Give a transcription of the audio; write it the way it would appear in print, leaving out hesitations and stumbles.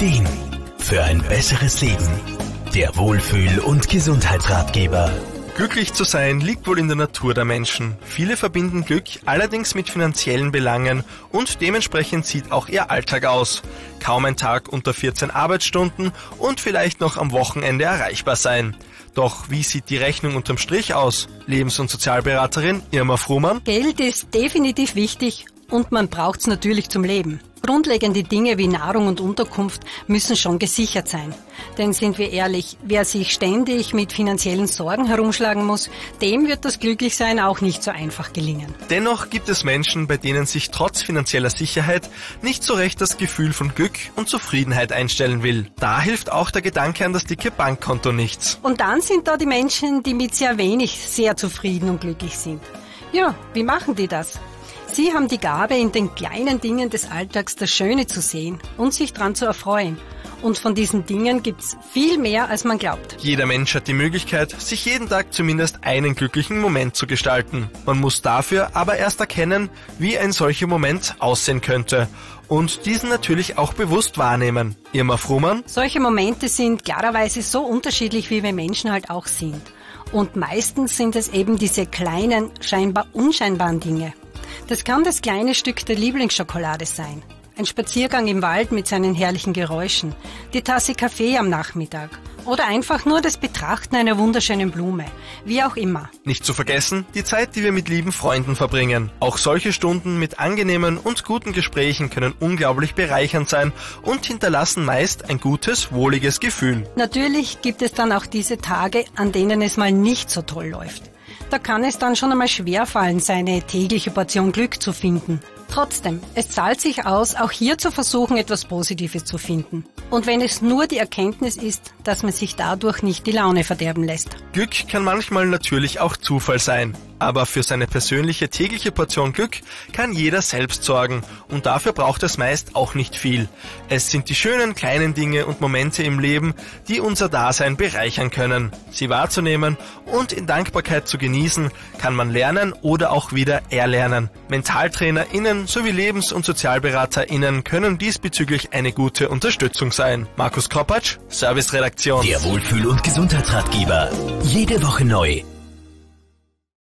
Ideen für ein besseres Leben. Der Wohlfühl- und Gesundheitsratgeber. Glücklich zu sein liegt wohl in der Natur der Menschen. Viele verbinden Glück allerdings mit finanziellen Belangen und dementsprechend sieht auch ihr Alltag aus. Kaum ein Tag unter 14 Arbeitsstunden und vielleicht noch am Wochenende erreichbar sein. Doch wie sieht die Rechnung unterm Strich aus? Lebens- und Sozialberaterin Irma Frumann. Geld ist definitiv wichtig und man braucht's natürlich zum Leben. Grundlegende Dinge wie Nahrung und Unterkunft müssen schon gesichert sein. Denn sind wir ehrlich, wer sich ständig mit finanziellen Sorgen herumschlagen muss, dem wird das Glücklichsein auch nicht so einfach gelingen. Dennoch gibt es Menschen, bei denen sich trotz finanzieller Sicherheit nicht so recht das Gefühl von Glück und Zufriedenheit einstellen will. Da hilft auch der Gedanke an das dicke Bankkonto nichts. Und dann sind da die Menschen, die mit sehr wenig sehr zufrieden und glücklich sind. Ja, wie machen die das? Sie haben die Gabe, in den kleinen Dingen des Alltags das Schöne zu sehen und sich dran zu erfreuen. Und von diesen Dingen gibt's viel mehr, als man glaubt. Jeder Mensch hat die Möglichkeit, sich jeden Tag zumindest einen glücklichen Moment zu gestalten. Man muss dafür aber erst erkennen, wie ein solcher Moment aussehen könnte. Und diesen natürlich auch bewusst wahrnehmen. Irma Frumann. Solche Momente sind klarerweise so unterschiedlich, wie wir Menschen halt auch sind. Und meistens sind es eben diese kleinen, scheinbar unscheinbaren Dinge. Das kann das kleine Stück der Lieblingsschokolade sein, ein Spaziergang im Wald mit seinen herrlichen Geräuschen, die Tasse Kaffee am Nachmittag oder einfach nur das Betrachten einer wunderschönen Blume, wie auch immer. Nicht zu vergessen, die Zeit, die wir mit lieben Freunden verbringen. Auch solche Stunden mit angenehmen und guten Gesprächen können unglaublich bereichernd sein und hinterlassen meist ein gutes, wohliges Gefühl. Natürlich gibt es dann auch diese Tage, an denen es mal nicht so toll läuft. Da kann es dann schon einmal schwerfallen, seine tägliche Portion Glück zu finden. Trotzdem, es zahlt sich aus, auch hier zu versuchen, etwas Positives zu finden. Und wenn es nur die Erkenntnis ist, dass man sich dadurch nicht die Laune verderben lässt. Glück kann manchmal natürlich auch Zufall sein. Aber für seine persönliche tägliche Portion Glück kann jeder selbst sorgen und dafür braucht es meist auch nicht viel. Es sind die schönen kleinen Dinge und Momente im Leben, die unser Dasein bereichern können. Sie wahrzunehmen und in Dankbarkeit zu genießen, kann man lernen oder auch wieder erlernen. MentaltrainerInnen sowie Lebens- und SozialberaterInnen können diesbezüglich eine gute Unterstützung sein. Markus Koppatsch, Serviceredaktion. Der Wohlfühl- und Gesundheitsratgeber. Jede Woche neu.